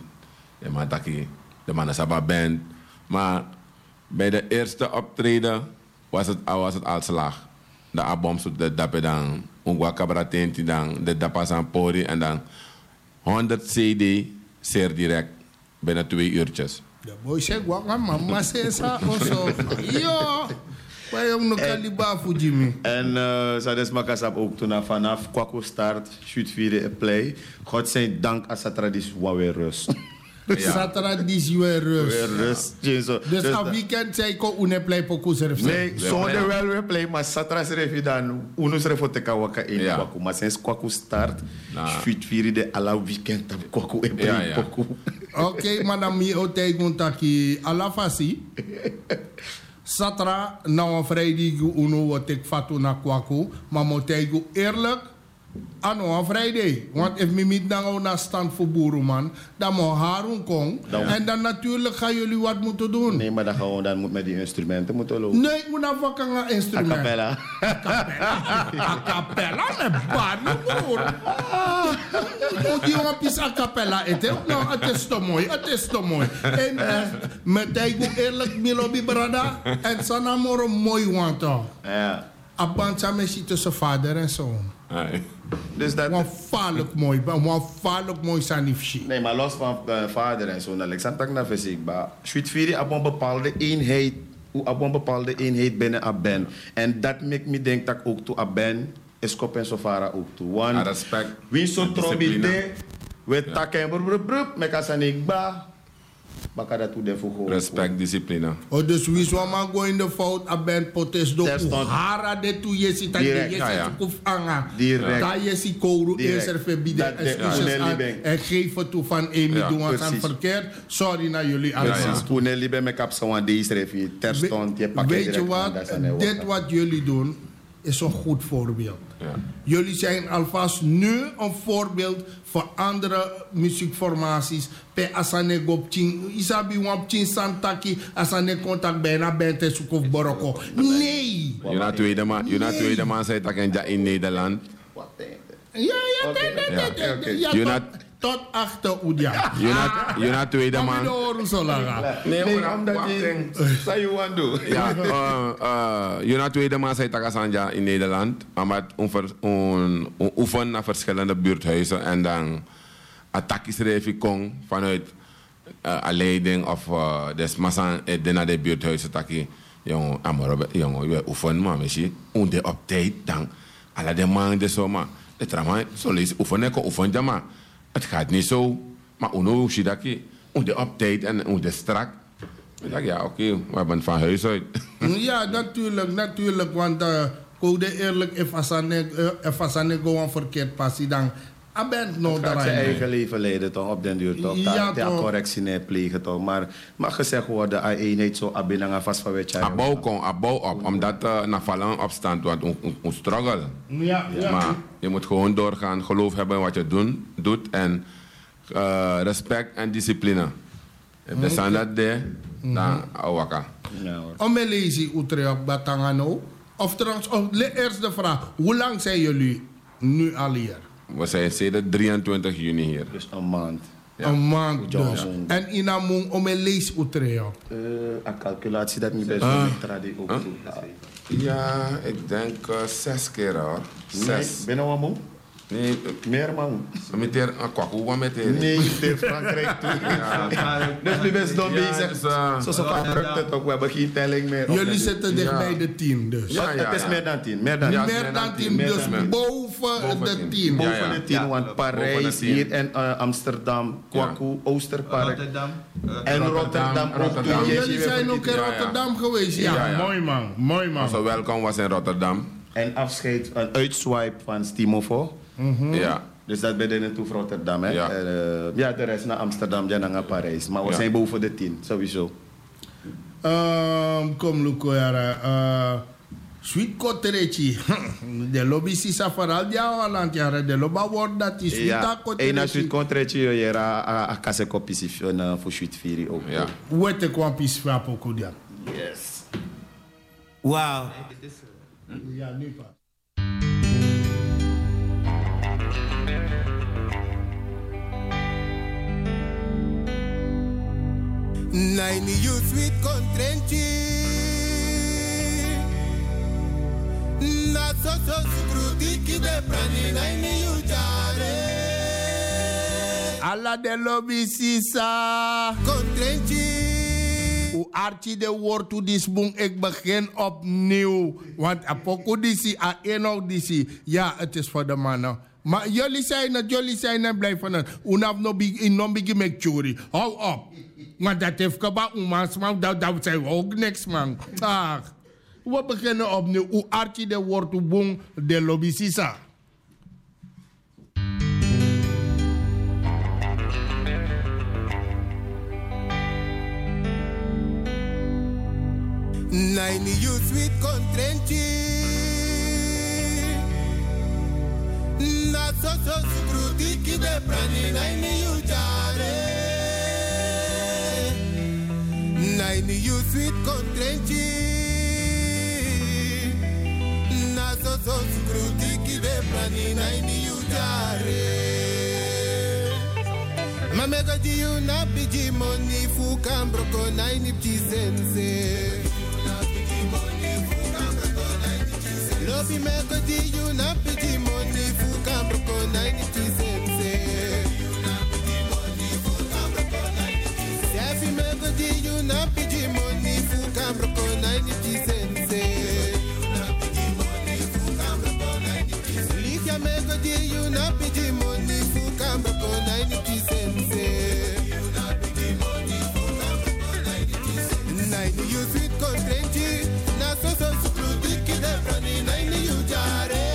de Manasaba Band. Maar bij de eerste optreden was het al slag. De albums, de dappen dan, Ungwa Cabratenti dan, de Dapasan Pori en dan 100 CD, zeer direct, binnen 2 uurtjes. De boy zegt, wat mama sesa also. Yo, wij hebben nog kaliba voor Jimmy. En Zades Makasap ook toen vanaf Kwaku start, shoot vieren play. God zijn dank als het traditie wat weer rust. Zaterdag is weer rust. Weer rust. Dus aan weekend zei ik ook une play pokus er. Nee, zonder wel weer play, maar zaterdag schreef je dan unus refoteka waka in Kwaku. Maar sinds Kwaku start, shoot vieren de alla weekend op Kwaku en play poku. Oké, maar dan mi otei guntaki alla fasi. Satra, nou een vrijdag uno wat ik fatu na Kwaku, maar moet ik eerlijk. Ano een vrijdag. Want als we niet naar stand voor boerenman, dan moet Harun komen. En dan natuurlijk gaan jullie wat moeten doen. Nee, maar dan moet met die instrumenten moeten lopen. Nee, ik moet naar vakken instrumenten. A cappella. A cappella, ne baan, broer. Moet je een piece a cappella eten? Nou, het is te mooi, het is te mooi. En met die eerlijk milobi brada. En sanamoro mooi want toch. Ja. Abantja met tussen vader en zoon. Dus dat wat vaarlijk mooi sanifshi. Nee, maar los van vader en zoon, Alexander naar verziekbaar. Sweetfiri op een bepaalde eenheid, op een bepaalde eenheid binnen een band. En dat maakt me denk dat ook toe een band is kop en sofara ook toe. Want respect. Wie zo trobite, we takken brup, meka sanikba. Baka dat toe de voor respect, discipline. Oh, dus wie zou maar go in de fout a band potes do hara de tu yesi ta yesi kuf anga. Da yesi kouru eerser verbieden en geven toe van Amy doen wat aan verkeerd. Sorry naar jullie allemaal. Poenelli bij me kapsa want deze schreef terstond je pakket. Weet je wat? Dit wat jullie doen is een goed voorbeeld. Ja. Jullie zijn alvast nu een voorbeeld voor andere muziekformaties. Pe asane gopching, isabi wapching santaki, asane contact bijna bente sukov boroko. Nee! Je na tweede man zei dat in Nederland. Ja. Tot achter Oedia. Je na tweede man. Nee, omdat je zou je want doen. Ja, je na tweede man zei dat in Nederland. Maar oefen naar verschillende buurthuizen en dan attackjes revi kon vanuit een leiding of desmassan naar de buurthuizen taki. Jongen, je oefen maar misschien onder op tijd dan. Alle de man de zomaar. Het trauma zo lees oefenen ko oefen jama. Het gaat niet zo, maar uno shidaki, onder op tijd en onder strak. Ik dacht, ja, oké, we hebben van huis uit. Ja, natuurlijk, want code eerlijk, if asane gewoon verkeerd passie, dan bent nou gaat zijn daar. eigen leven leiden toch, op den duur toch. Ja, Ja, toch. correctie nee plegen toch. Maar mag gezegd worden, aan eenheid zo, abinanga vast van weet jij. Abouw op, omdat na vallen opstand wordt een struggle. Ja. Maar je moet gewoon doorgaan, geloof hebben in wat je doet en respect en discipline. If de dat de, dan awaka. Om me lezen Utrecht Batangano. Of trouwens, eerst de vraag. Hoe lang zijn jullie nu al hier? We zijn sinds 23 juni hier. Dus een maand. Ja. Een maand dus. En in Among om me lezen Utrecht. Een calculatie dat niet bij zo'n tradie ook toe. Ja, ik denk 6 keer hoor. 6. Ben je nou Among? Nee, meer man. Met een kwakkoe met een. Nee, in Frankrijk toe. Dus nu ben je nog bezig. Zo vaak drukt het ook. We hebben geen telling meer. Jullie zitten dicht bij de 10 dus. Ja, het is meer dan 10. Meer dan 10, dus boven de 10. Boven de 10, want Parijs, hier en Amsterdam, Kwaku, Oosterpark. En Rotterdam. Jullie zijn ook in Rotterdam geweest? Ja, mooi man. Onze welkom was in Rotterdam. En afscheid, een uitswipe van Stimofo. Ja. Dus dat ben je naartoe Rotterdam. Hè? Ja. De rest naar Amsterdam en naar Parijs. Maar we zijn boven de 10, sowieso. Kom, Luco, sweet cotteretje. De lobby is vooral die jaren. De lobby wordt dat is sweet cotteretje. En sweet cotteretje, je a kase kopie voor sweet firi ook. Ja. Hoe te kwam pis van Pokudia? Yes. Wow. Ja, nu pas. Nine you sweet country, na so scrutiki de prani nine you jare. Alla de lobby sisa country. Hoe Archie de woord toe disboom, ik begin opnieuw. Want apoko disi, a eno disi. Ja, het is voor de mannen. Maar jullie zijn het, blijven het. Unaf no bigi make churi. Hou op. Maar dat heeft kaba umans, man. Dat zijn we ook niks, man. Ach. We beginnen opnieuw. Hoe Archie de woord toe boom, de lobby sisa. Nine you sweet country, na so scrutiki de prani nine you jare. Nine you sweet country, na so scrutiki de prani nine you jare. Mamega di you na bigi money fu cambroko nine sense. Lobi meko di you na piti money fu cambroko 90 cents. Sefi meko di you na piti money fu cambroko 90 cents. Likia meko di you na piti money fu cambroko 90 cents. Nine you sweet country, na so scrutiki de prani nine you jare.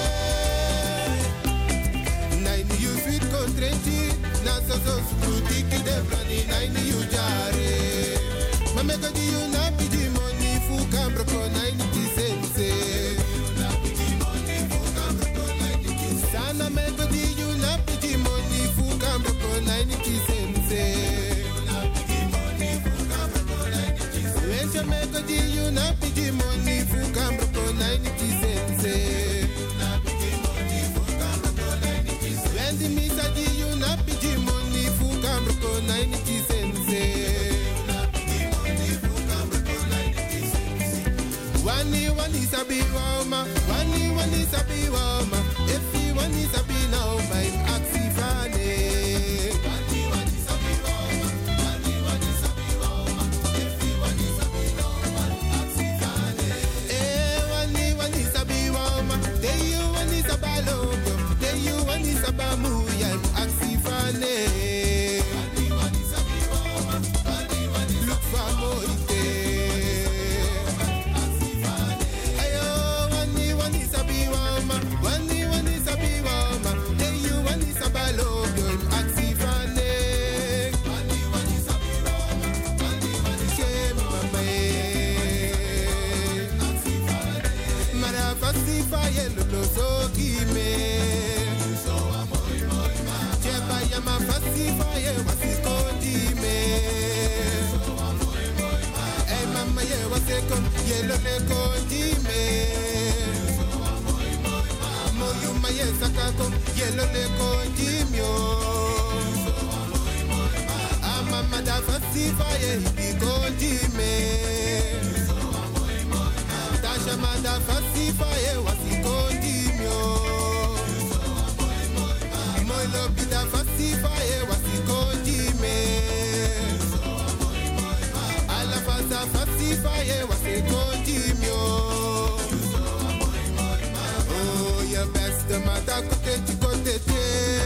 Nine you sweet country, na so scrutiki de prani nine you jare. Mame go di you na pidi money fu cambroko 90 cents. Sana me go di you na pidi money fu cambroko 90 cents. When you make a deal, you not pay money for camera for 90 cents. When the miss a deal, you not pay money for camera for 90 cents. One is a big woman, one is a big woman. If you one is a big now, my axi funny. Look for more. Ayo, one is a big woman. fasifaye wasikondime. Hey mama ye wasekom yelo le kondime. Moyuma ye sakakom yelo le kondimyo. Mama da fasifaye ikondime. Tasha mada fasifaye wasikondimyo. Moi lobi da fasifaye wasikondime. Ala fasa fasifaye wasikondimyo. Oh, your best mada kote chikote te.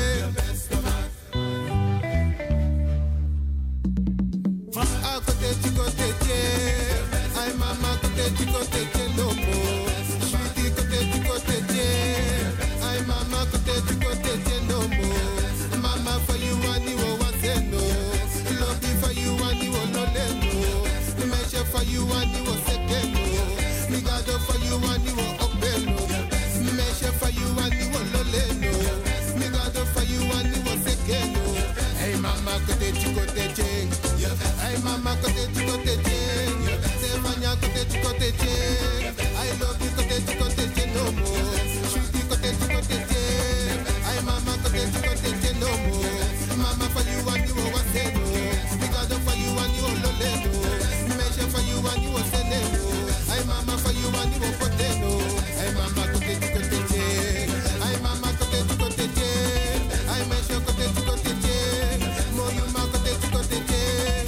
Ay mama kote chikote che lomo. Sweetie kote chikote che. Ay mama kote chikote che lomo. Mama for you and you waseno. Love for you and you loleno. Measure for you and you sekeno. Me got for you and you openo. Measure for you and you loleno. Me got for you and you sekeno. Hey mama kote chikote che. Ay mama kote chikote che. Semanya kote chikote che. I love you kote chikote che no more. Sweetie kote chikote che. Ay mama kote chikote che no more. Mama for you and you waseno. Because for you and you loleno. Measure for you and you seneno. Ay mama for you and you poteno. Ay mama kote chikote che. Ay mama kote chikote che. Ay measure kote chikote che. Moyuma kote chikote che.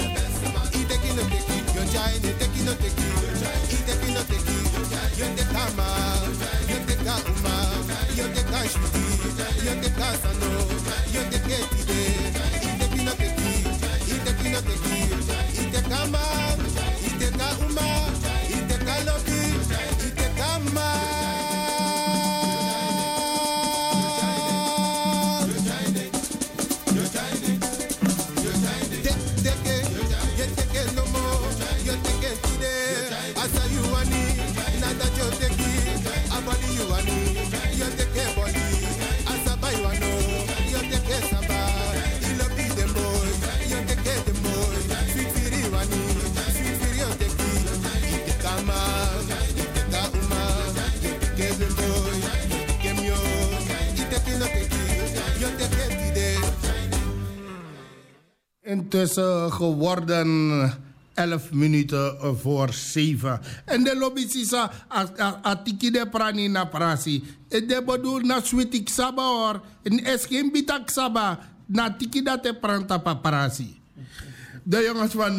Intussen geworden 11 minuten voor 7. En de lobby is atiki de prani na prasi. En de bedoel na sweetik saba hoor. En es geen bitak saba. Na tiki dat te pranta paparasi. De jongens van...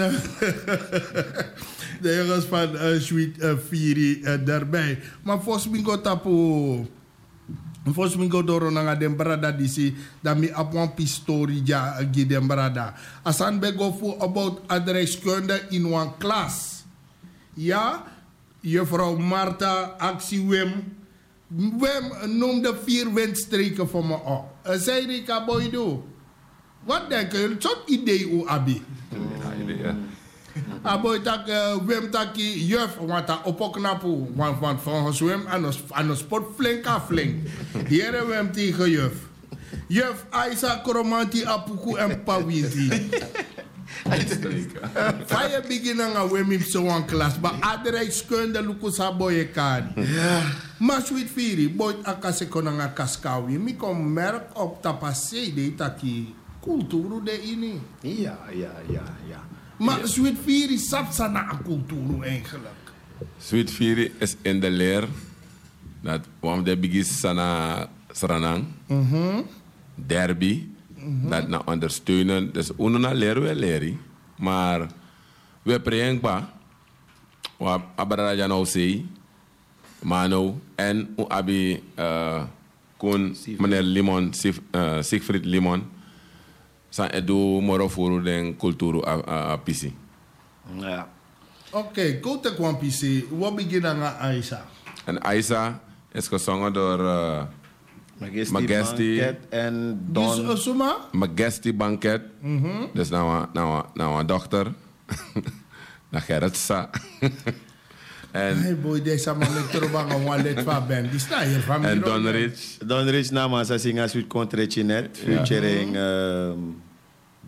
de jongens van Sweet Fury daarbij. Maar volgens mij gaat tapu... Volgens mij gaat door naar de brada disi. Dat mi op een pistori ja de brada. Asan be go voor about adreskunde in een klas. Ja, juffrouw Marta actie Wim. Wim noemde 4 windstreken voor me op. Zei Rika Boydo. Wat denken jullie? Zo'n idee u abi? Ja. Aboy tak Wim taki juf want ta opoknapu want volgens Wim aan sport flink aflink. Hier Wim tegen juf. Juf Aisa Kromanti apuku en pawinti. Fire beginnen aan Wim in zo'n klas, maar adreskunde lukus aboy kan. Maar Sweet Fury boy akase konanga kaskawi. Mi kom merk op tapase de taki kulturu de ini. Ja. Maar Sweet Fury sapt sana aan cultuur eigenlijk. Sweet Fury is in de leer dat waarom de bigis sana sranang, derby, dat na ondersteunen. Dus una leren we leren, maar we preenkba, wat abaraja nou zei, mano en abi kon meneer Limon, Siegfried Limon. Sa edu moro furu den kulturu a pisi. Ja. Oké, kote kwam pisi. Wat begint aan Aisa? En Aisa is gezongen door Majesty en Don. Dus, Suma? Majesty Banket. Dus nou een dochter. Na Gerritsa. En hey boy, deze man met terobang aan een lid van Ben. Die sta hier van en Don Rich. Don Rich namens Singa Sweet Country net. Featuring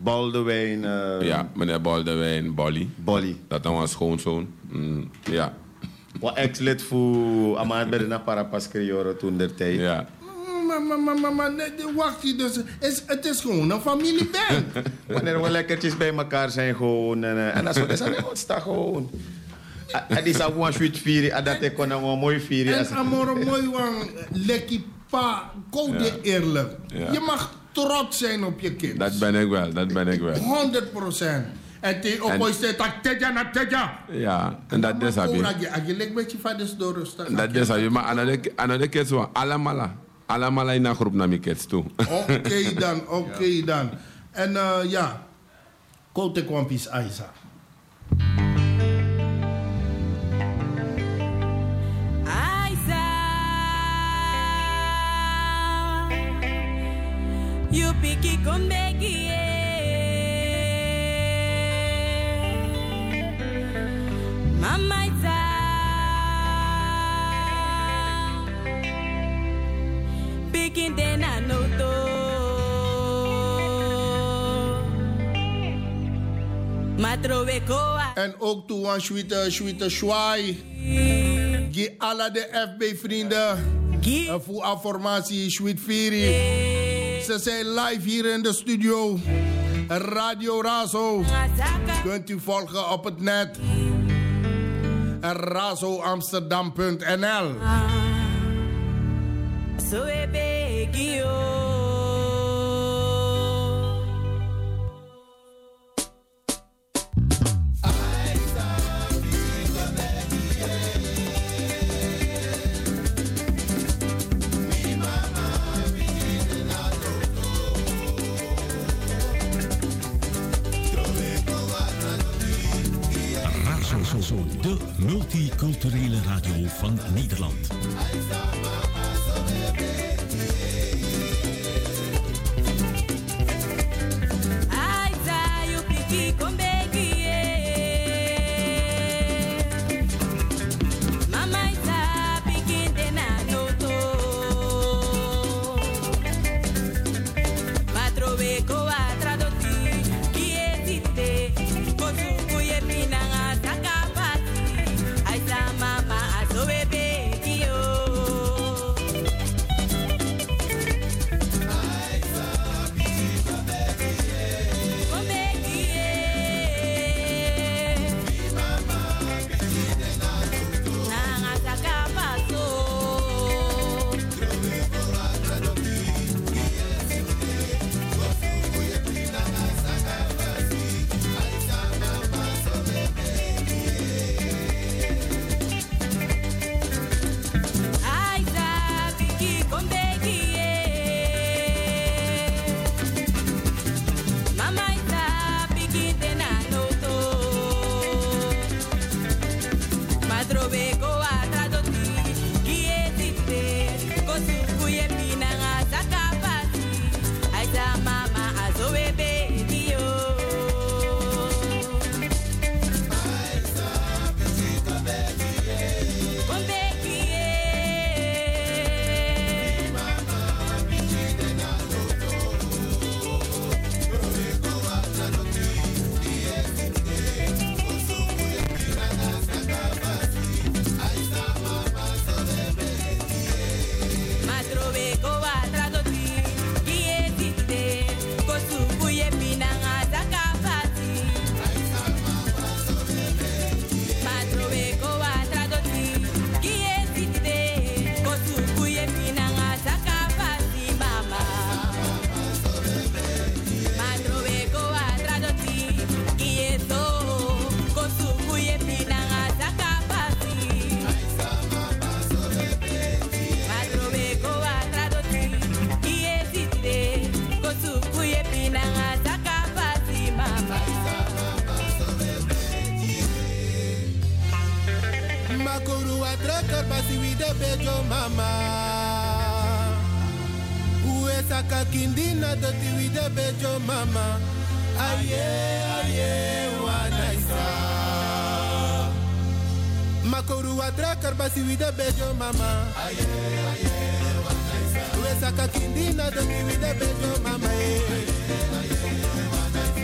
Boldewijn. Ja, meneer Boldewijn, Bolly. Dat dan was schoonzoon. Ja. Wat ex-lid voor Amaat bij de Parapaskriore toen der tijd. Ja. Maar wacht je, dus het is gewoon een familieband. Wanneer we lekkertjes bij elkaar zijn gewoon. En dat is wat gewoon. En die zou gewoon sweet vieren. En dat ik kon een mooi vieren. En amor mooi wang lekkie pa. Code eerlijk. Ja. Je mag trots zijn op je kind. Dat ben ik wel. 100%. En te oppooi staat dat teja. Ja, en dat is abi. Je lijkt met je vaders doorrustig. Dat is abi. Maar aan de kids wel. Allemaal in een groep naar mijn kids toe. Oké dan. En ja. Kote kwampis Aisa. You pick it come back Mama Isa Picking then I know to Matrowekoa. En ook toe aan Sweete Schwaai. Gie alla de FB-vrienden. Voor informatie, Sweet Firi. Ze zijn live hier in de studio. Radio Razo. Kunt u volgen op het net. RazoAmsterdam.nl. So de multiculturele radio van Nederland. Kindina doti wide bejo mama aye wanaisa Makoru watra karbasi wide bejo mama aye wanaisa Uesaka kindina doti wide bejo mama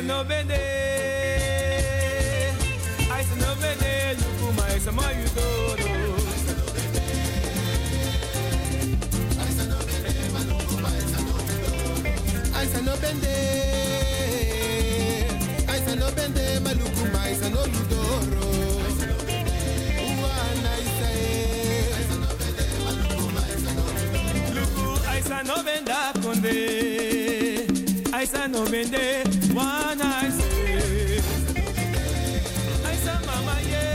no bende. I say no bende. Lukuma I say mo you doro. I say no bende. I say no bende. Malukuma I say no you doro. Aisa no benda conde, Aisa no bende, one I say, Aisa mama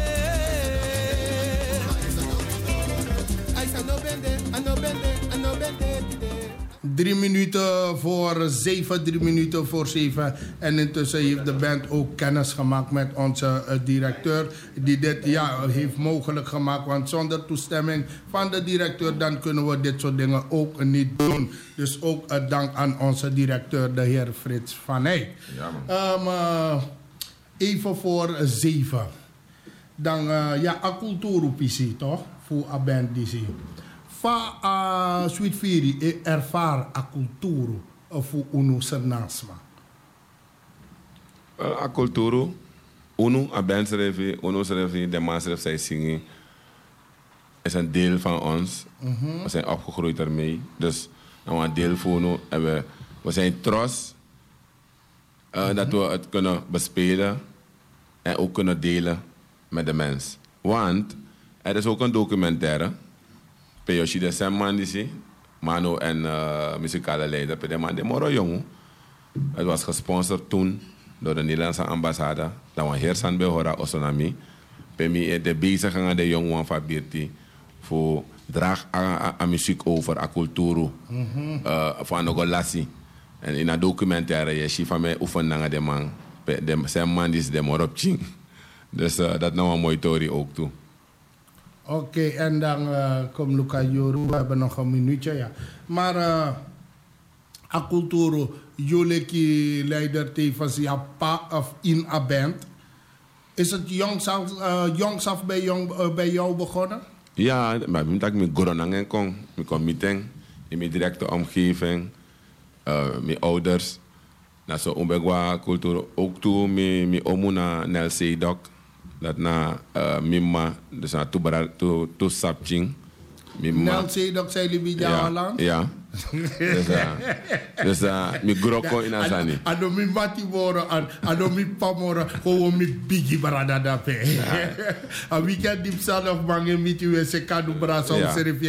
yeah, Aisa no bende, ano bende, ano bende. 3 minuten voor 7, 3 minuten voor 7. En intussen heeft de band ook kennis gemaakt met onze directeur. Die dit heeft mogelijk gemaakt. Want zonder toestemming van de directeur dan kunnen we dit soort dingen ook niet doen. Dus ook dank aan onze directeur, de heer Frits van Eyck. Ja, even voor 7. Dan akulturupisi toch? Voor een band die zie. Fa Sweet Firi ervaar a cultura voor uno sernasma. A cultura, uno a band schrijven, uno schrijven, de man schrijft zij zingen, is een deel van ons. We zijn opgegroeid ermee, dus nou een deel van uno. En we zijn trots dat we het kunnen bespelen en ook kunnen delen met de mens. Want er is ook een documentaire. Peyoshi de Semman die Mano en muzikale leider de man de Moro Jongo. Het was gesponsord toen door de Nederlandse ambassade. Dat was heersan bij Hora Osonami. Pemi de bezig aan de jongen van Birti voor draag aan muziek over, aan cultuur, voor een golassi. En in een documentaire je ziet van mij oefenen de man. De Semman die de Moro Ching. Dus dat nou een mooi story ook toe. Oké, en dan komt Luca Joru. We hebben nog een minuutje, ja. Maar a cultuur, jullie die leider tevens of in een band. Is het jongs af bij jou begonnen? Ja, maar ik ben met Goronangen kom. Ik kom meeting in mijn directe omgeving. Mijn ouders. Na zo onbegwa cultuur ook toe. Mijn omu na Nel Seedok. Dat na Mimma, dus na to Sapching. Nel Seedok zei jullie bij jou lang? Ja. Dus mi groko in Azani. Ado mi mati moro, ado mi pamoro, gewoon mi bigi barada dape. A weekend dip salaf mange miti we se kadu brasa om serifie